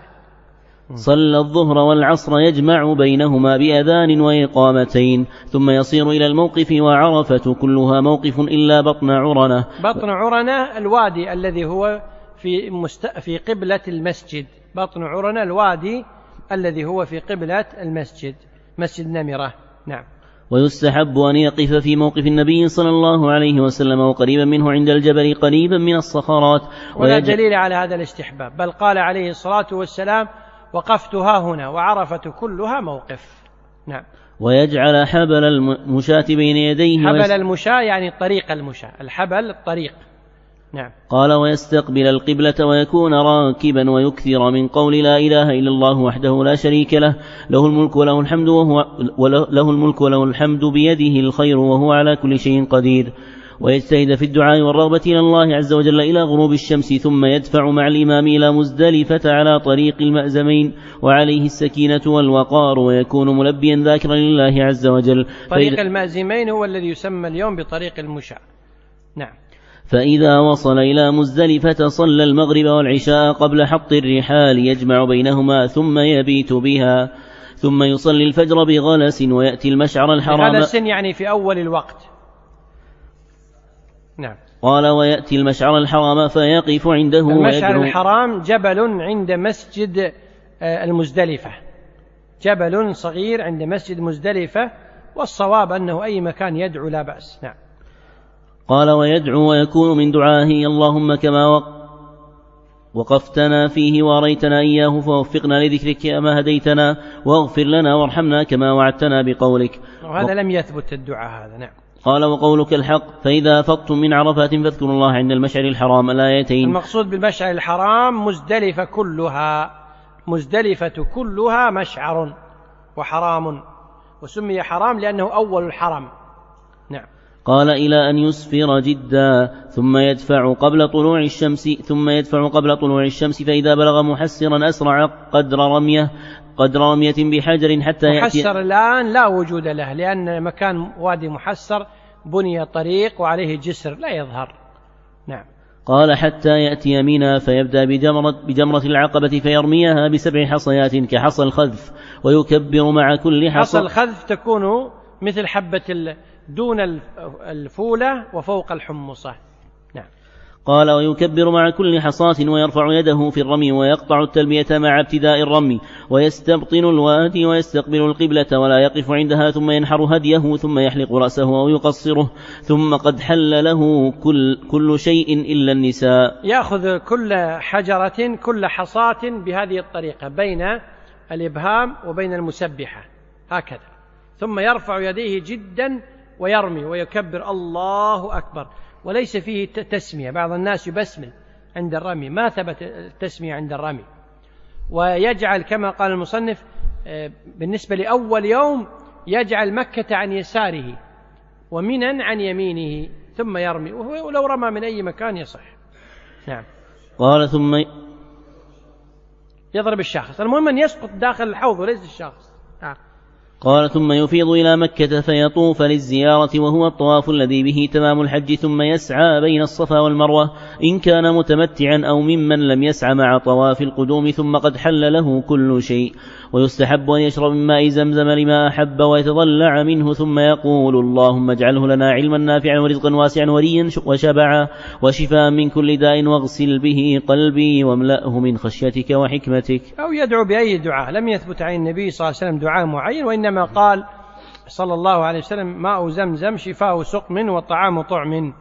صلى الظهر والعصر يجمع بينهما بأذان وإقامتين، ثم يصير إلى الموقف وعرفة كلها موقف إلا بطن عرنة. بطن عرنة الوادي الذي هو في, مست... في قبلة المسجد، بطن عرنة الوادي الذي هو في قبلة المسجد، مسجد نمرة. نعم. ويستحب أن يقف في موقف النبي صلى الله عليه وسلم وقريبا منه عند الجبل قريبا من الصخرات، ولا دليل على هذا الاستحباب، بل قال عليه الصلاة والسلام وقفت ها هنا وعرفة كلها موقف. نعم. ويجعل حبل المشاة بين يديه. حبل المشاة يعني طريق المشاة، الحبل الطريق. نعم. قال ويستقبل القبلة ويكون راكبا ويكثر من قول لا إله إلا الله وحده لا شريك له له الملك وله الحمد وهو له الملك وله الحمد بيده الخير وهو على كل شيء قدير، ويجتهد في الدعاء والرغبة إلى الله عز وجل إلى غروب الشمس، ثم يدفع مع الإمام إلى مزدلفة على طريق المأزمين وعليه السكينة والوقار، ويكون ملبيا ذاكرا لله عز وجل. طريق المأزمين هو الذي يسمى اليوم بطريق المشاة. نعم. فإذا وصل إلى مزدلفة صلى المغرب والعشاء قبل حط الرحال يجمع بينهما ثم يبيت بها، ثم يصلي الفجر بغلس ويأتي المشعر الحرام. غلس يعني في أول الوقت. نعم. قال ويأتي المشعر الحرام فيقف عنده. المشعر الحرام جبل عند مسجد المزدلفة، جبل صغير عند مسجد مزدلفة، والصواب أنه أي مكان يدعو لا بأس. نعم. قال ويدعو ويكون من دعائه اللهم كما وقفتنا فيه واريتنا إياه فوفقنا لذكرك كما هديتنا واغفر لنا وارحمنا كما وعدتنا بقولك. وهذا و... لم يثبت الدعاء هذا. نعم. قال وقولك الحق. فإذا أفضتم من عرفات فاذكروا الله عند المشعر الحرام. الآيتين. المقصود بالمشعر الحرام مزدلفة كلها، مزدلفة كلها مشعر وحرام، وسمي حرام لأنه أول الحرم. نعم. قال إلى أن يسفر جدا ثم يدفع قبل طلوع الشمس ثم يدفع قبل طلوع الشمس فإذا بلغ محسرا أسرع قدر رمية قدر رمية بحجر حتى يأتي. محسر الآن لا وجود له، لأن مكان وادي محسر بني طريق وعليه جسر لا يظهر. نعم. قال حتى يأتي منى فيبدأ بجمرة, بجمرة العقبة فيرميها بسبع حصيات كحصى الخذف ويكبر مع كل حصى. حصى الخذف تكون مثل حبة دون الفولة وفوق الحمصة. نعم. قال ويكبر مع كل حصاة ويرفع يده في الرمي ويقطع التلبية مع ابتداء الرمي ويستبطن الوادي ويستقبل القبلة ولا يقف عندها ثم ينحر هديه ثم يحلق رأسه أو يقصره ثم قد حل له كل, كل شيء إلا النساء. يأخذ كل حجرة كل حصاة بهذه الطريقة بين الإبهام وبين المسبحة هكذا، ثم يرفع يديه جدا ويرمي ويكبر الله أكبر، وليس فيه تسمية. بعض الناس يبسمل عند الرمي، ما ثبت التسمية عند الرمي. ويجعل كما قال المصنف بالنسبة لأول يوم يجعل مكة عن يساره ومنى عن يمينه ثم يرمي، ولو رمى من أي مكان يصح. نعم. قال ثم يضرب الشاخص، المهم أن يسقط داخل الحوض وليس الشاخص. نعم. قال ثم يفيض إلى مكة فيطوف للزيارة وهو الطواف الذي به تمام الحج، ثم يسعى بين الصفا والمروة إن كان متمتعا أو ممن لم يسعى مع طواف القدوم، ثم قد حل له كل شيء. ويستحب أن يشرب من ماء زمزم لما أحب ويتضلع منه، ثم يقول اللهم اجعله لنا علما نافعا ورزقا واسعا وريا وشبعا وشفاء من كل داء واغسل به قلبي واملأه من خشيتك وحكمتك. أو يدعو بأي دعاء، لم يثبت عن النبي صلى الله عليه وسلم دعاء معين، وإنما قال صلى الله عليه وسلم ماء زمزم شفاء سقم وطعام طعم،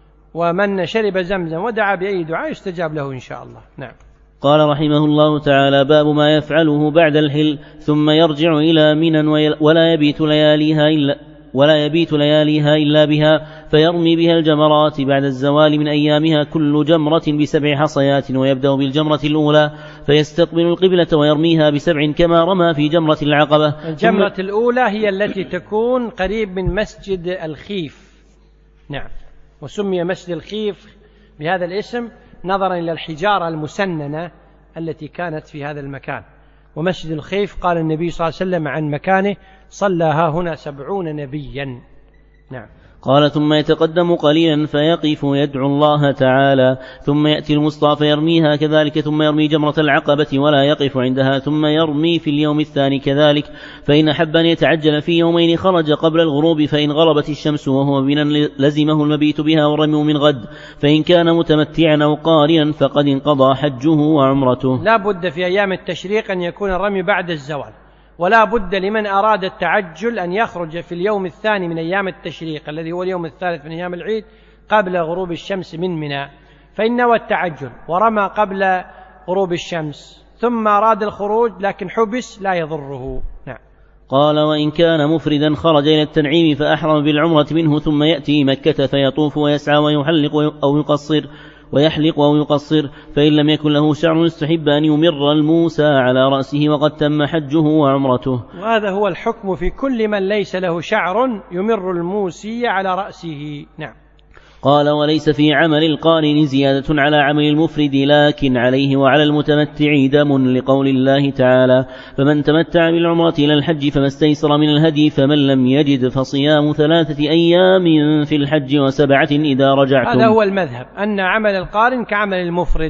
ومن شرب زمزم ودعا بأي دعاء يستجاب له إن شاء الله. نعم. قال رحمه الله تعالى باب ما يفعله بعد الحل ثم يرجع إلى منى ولا يبيت لياليها إلا ولا يبيت لياليها إلا بها، فيرمي بها الجمرات بعد الزوال من أيامها كل جمرة بسبع حصيات، ويبدأ بالجمرة الأولى فيستقبل القبلة ويرميها بسبع كما رمى في جمرة العقبة. الجمرة الأولى هي التي تكون قريب من مسجد الخيف. نعم. وسمي مسجد الخيف بهذا الاسم نظرا إلى الحجارة المسننة التي كانت في هذا المكان. ومسجد الخيف قال النبي صلى الله عليه وسلم عن مكانه صلى ها هنا سبعون نبيا. نعم. قال ثم يتقدم قليلا فيقف يدعو الله تعالى، ثم يأتي المسطى فيرميها كذلك، ثم يرمي جمرة العقبة ولا يقف عندها، ثم يرمي في اليوم الثاني كذلك. فإن أحب أن يتعجل في يومين خرج قبل الغروب، فإن غربت الشمس وهو منى لزمه المبيت بها والرمي من غد، فإن كان متمتعا أو قارنا فقد انقضى حجه وعمرته. لا بد في أيام التشريق أن يكون الرمي بعد الزوال، ولا بد لمن أراد التعجل أن يخرج في اليوم الثاني من أيام التشريق الذي هو اليوم الثالث من أيام العيد قبل غروب الشمس من منى، فإن نوى التعجل ورمى قبل غروب الشمس ثم أراد الخروج لكن حبس لا يضره. نعم. قال وإن كان مفردا خرج إلى التنعيم فأحرم بالعمرة منه، ثم يأتي مكة فيطوف ويسعى ويحلق أو يقصر ويحلق أو يقصر، فإن لم يكن له شعر استحب أن يمر الموسى على رأسه وقد تم حجه وعمرته. وهذا هو الحكم في كل من ليس له شعر يمر الموسي على رأسه. نعم. قال وليس في عمل القارن زيادة على عمل المفرد، لكن عليه وعلى المتمتع دم، لقول الله تعالى فمن تمتع بالعمرة إلى الحج فما استيسر من الهدي، فمن لم يجد فصيام ثلاثة أيام في الحج وسبعة إذا رجعتم. هذا هو المذهب أن عمل القارن كعمل المفرد،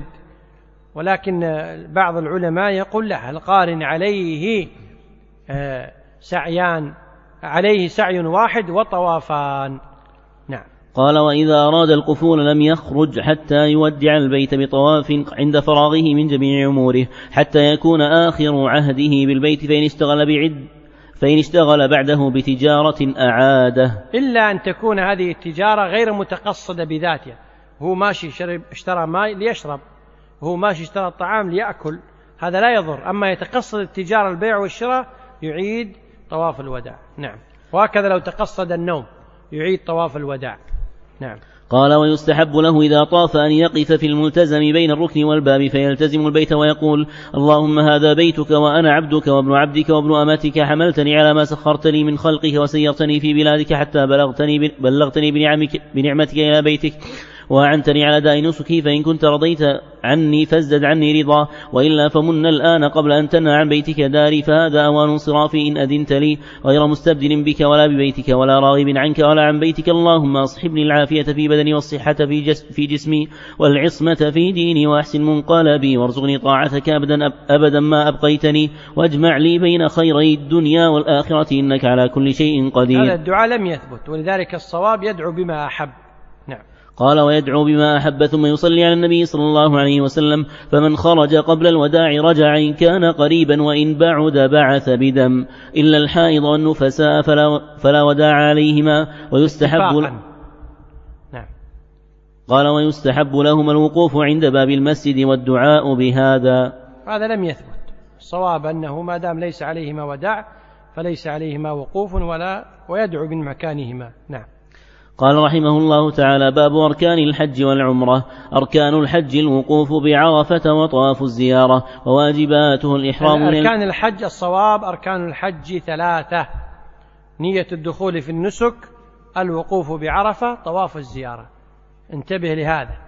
ولكن بعض العلماء يقول لا، القارن عليه سعيان، عليه سعي واحد وطوافان. نعم. قال وإذا أراد القفول لم يخرج حتى يودع البيت بطواف عند فراغه من جميع أموره حتى يكون آخر عهده بالبيت، فإن اشتغل بعد فإن اشتغل بعده بتجارة أعاده، إلا أن تكون هذه التجارة غير متقصدة بذاتها، هو ماشي شرب اشترى ماء ليشرب، هو ماشي اشترى الطعام ليأكل، هذا لا يضر. أما يتقصد التجارة البيع والشراء يعيد طواف الوداع. نعم. وهكذا لو تقصد النوم يعيد طواف الوداع. نعم. قال ويستحب له إذا طاف أن يقف في الملتزم بين الركن والباب فيلتزم البيت ويقول اللهم هذا بيتك وأنا عبدك وابن عبدك وابن أمتك، حملتني على ما سخرت لي من خلقك وسيرتني في بلادك حتى بلغتني, بلغتني بنعمك بنعمتك إلى بيتك وأعنتني على داء نسكي، فإن كنت رضيت عني فازدد عني رضا، وإلا فمن الآن قبل أن تنهى عن بيتك داري، فهذا أوان انصرافي إن أذنت لي، غير مستبدل بك ولا ببيتك ولا راغب عنك ولا عن بيتك. اللهم أصحبني العافية في بدني والصحة في, جس في جسمي والعصمة في ديني، وأحسن منقلبي، وارزقني طاعتك أبدا, أبدا ما أبقيتني، واجمع لي بين خيري الدنيا والآخرة إنك على كل شيء قدير. هذا الدعاء لم يثبت، ولذلك الصواب يدعو بما أحب. نعم. قال ويدعو بما أحب ثم يصلي على النبي صلى الله عليه وسلم. فمن خرج قبل الوداع رجع إن كان قريبا وإن بعد بعث بدم إلا الحائض والنفساء فلا, فلا وداع عليهما ويستحب نعم. قال ويستحب لهما الوقوف عند باب المسجد والدعاء بهذا. هذا لم يثبت. الصواب أنه ما دام ليس عليهما وداع فليس عليهما وقوف ولا ويدعو من مكانهما. نعم. قال رحمه الله تعالى باب أركان الحج والعمرة. أركان الحج الوقوف بعرفة وطواف الزيارة وواجباته الإحرام. أركان الحج الصواب أركان الحج ثلاثة: نية الدخول في النسك، الوقوف بعرفة، طواف الزيارة. انتبه لهذا،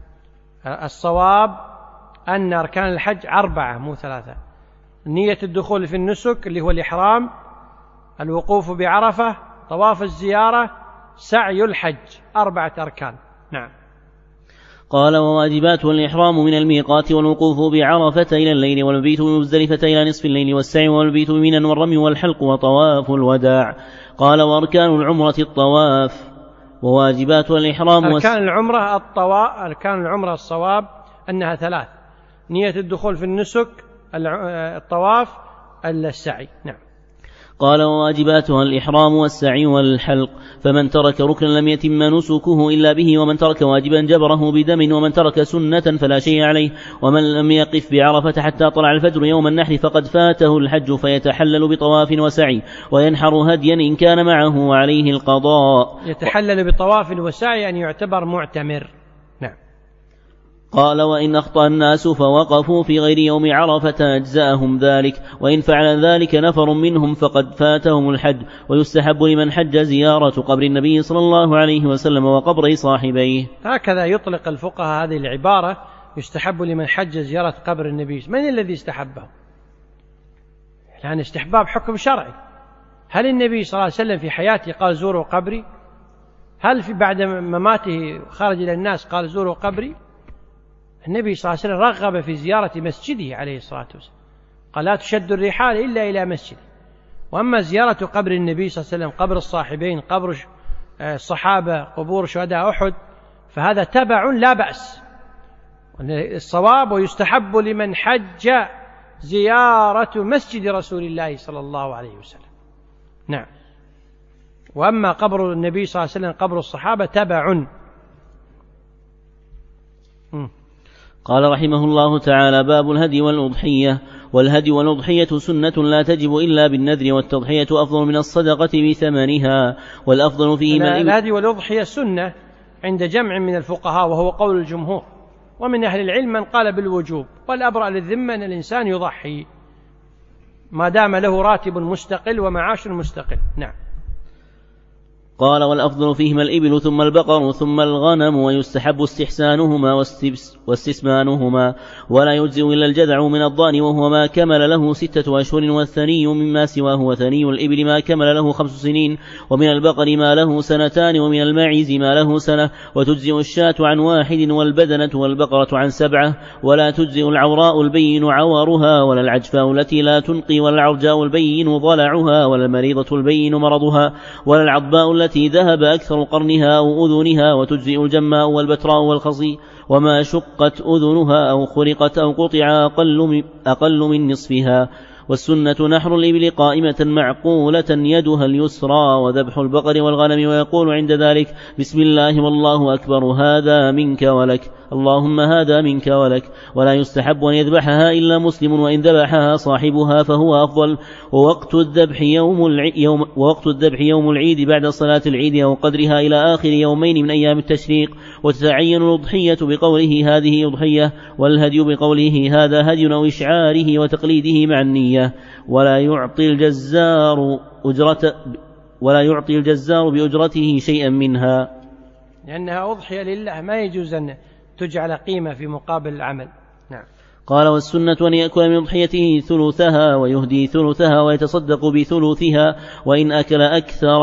الصواب أن أركان الحج أربعة مو ثلاثة: نية الدخول في النسك اللي هو الإحرام، الوقوف بعرفة، طواف الزيارة، سعي الحج. أربعة أركان. نعم. قال وواجباته الإحرام من الميقات والوقوف بعرفة إلى الليل والمبيت بمزدلفة إلى نصف الليل والسعي والمبيت بمنى والرمي والحلق وطواف الوداع. قال وأركان العمرة الطواف وواجباته الإحرام. أركان العمرة الطواف. أركان العمرة الصواب أنها ثلاث: نية الدخول في النسك، الطواف، السعي. نعم. قال وواجباتها الإحرام والسعي والحلق. فمن ترك ركنا لم يتم نسكه إلا به، ومن ترك واجبا جبره بدم، ومن ترك سنة فلا شيء عليه. ومن لم يقف بعرفة حتى طلع الفجر يوم النحر فقد فاته الحج، فيتحلل بطواف وسعي وينحر هديا إن كان معه وعليه القضاء. يتحلل بطواف وسعي أن يعتبر معتمر. نعم. قال وإن أخطأ الناس فوقفوا في غير يوم عرفة أجزأهم ذلك، وإن فعل ذلك نفر منهم فقد فاتهم الحج. ويستحب لمن حج زيارة قبر النبي صلى الله عليه وسلم وقبر صاحبيه. هكذا يطلق الفقهاء هذه العبارة: يستحب لمن حج زيارة قبر النبي. من الذي استحبه؟ لأن استحباب حكم شرعي. هل النبي صلى الله عليه وسلم في حياته قال زوروا قبري؟ هل في بعد مماته خرج إلى الناس قال زوروا قبري؟ النبي صلى الله عليه وسلم رغب في زيارة مسجده عليه الصلاة والسلام، قال لا تشد الرحال إلا إلى مسجده. وأما زيارة قبر النبي صلى الله عليه وسلم، قبر الصاحبين، قبر الصحابة، قبور شهداء أحد، فهذا تبع لا بأس. الصواب ويستحب لمن حج زيارة مسجد رسول الله صلى الله عليه وسلم. نعم. وأما قبر النبي صلى الله عليه وسلم قبر الصحابة تبع. م. قال رحمه الله تعالى باب الهدي والأضحية. والهدي والأضحية سنة لا تجب إلا بالنذر، والتضحية أفضل من الصدقة بثمنها، والأفضل فيهما الهدي والأضحية سنة عند جمع من الفقهاء وهو قول الجمهور، ومن أهل العلم من قال بالوجوب، والأبرأ للذمة أن الإنسان يضحي ما دام له راتب مستقل ومعاش مستقل. نعم. قال والأفضل فيهما الإبل ثم البقر ثم الغنم، ويستحب استحسانهما واستسمانهما، ولا يجزئ إلا الجذع من الضأن وهو ما كمل له ستة أشهر، والثني مما سواه، وثني الإبل ما كمل له خمس سنين، ومن البقر ما له سنتان، ومن الماعز ما له سنة. وتجزئ الشاة عن واحد والبدنة والبقرة عن سبعة. ولا تجزئ العوراء البين عورها، ولا العجفاء التي لا تنقي، ولا العرجاء البين ضلعها، ولا المريضة البين مرضها، ولا العضباء التي ذهب أكثر قرنها أو أذنها. وتجزئ الجماء والبتراء والخصي، وما شقت أذنها أو خرقت أو قطع أقل, أقل من نصفها. والسنة نحر الإبل قائمة معقولة يدها اليسرى، وذبح البقر والغنم، ويقول عند ذلك بسم الله والله أكبر، هذا منك ولك، اللهم هذا منك ولك. ولا يستحب أن يذبحها إلا مسلم، وإن ذبحها صاحبها فهو أفضل. ووقت الذبح يوم, الع... يوم... ووقت الذبح يوم العيد بعد صلاة العيد أو قدرها إلى آخر يومين من أيام التشريق. وتتعين الأضحية بقوله هذه أضحية، والهدي بقوله هذا هدي، أو إشعاره وتقليده مع النية. ولا يعطي الجزار أجرة ولا يعطي الجزار بأجرته شيئا منها، لأنها أضحية لله، ما يجوز أن تجعل قيمة في مقابل العمل. نعم. قال والسنة أن يأكل من أضحيته ثلثها، ويهدي ثلثها، ويتصدق بثلثها، وإن أكل أكثر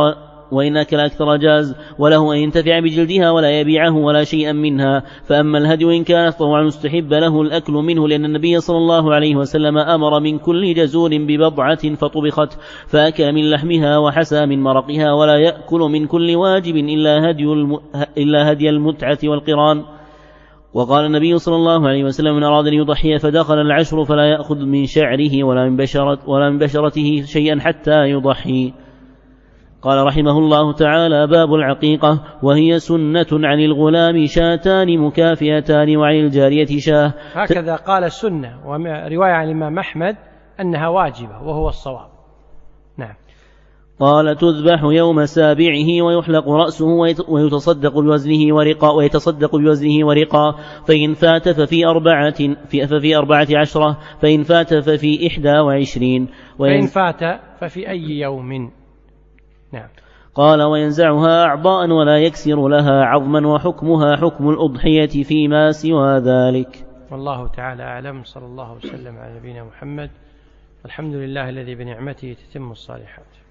وإن أكل أكثر جاز، وله أن ينتفع بجلدها ولا يبيعه ولا شيئا منها. فأما الهدي وإن كان طوعا مستحب له الأكل منه، لأن النبي صلى الله عليه وسلم أمر من كل جزور ببضعة فطبخت فأكل من لحمها وحسى من مرقها، ولا يأكل من كل واجب إلا هدي, الم... إلا هدي المتعة والقران. وقال النبي صلى الله عليه وسلم: من أراد أن يضحي فدخل العشر فلا يأخذ من شعره ولا من, بشرة ولا من بشرته شيئا حتى يضحي. قال رحمه الله تعالى: باب العقيقة، وهي سنة عن الغلام شاتان مكافئتان وعن الجارية شاه. هكذا قال السنة، ورواية عن الإمام أحمد أنها واجبة وهو الصواب. نعم. قال: تذبح يوم سابعه ويحلق رأسه ويتصدق بوزنه ورقا ويتصدق بوزنه ورقا فإن فات ففي أربعة ففي أربعة عشرة، فإن فات ففي إحدى وعشرين. فإن فات ففي أي يوم. نعم. قال: وينزعها أعضاء ولا يكسر لها عظما، وحكمها حكم الأضحية فيما سوى ذلك. والله تعالى أعلم. صلى الله وسلم على نبينا محمد، الحمد لله الذي بنعمته تتم الصالحات.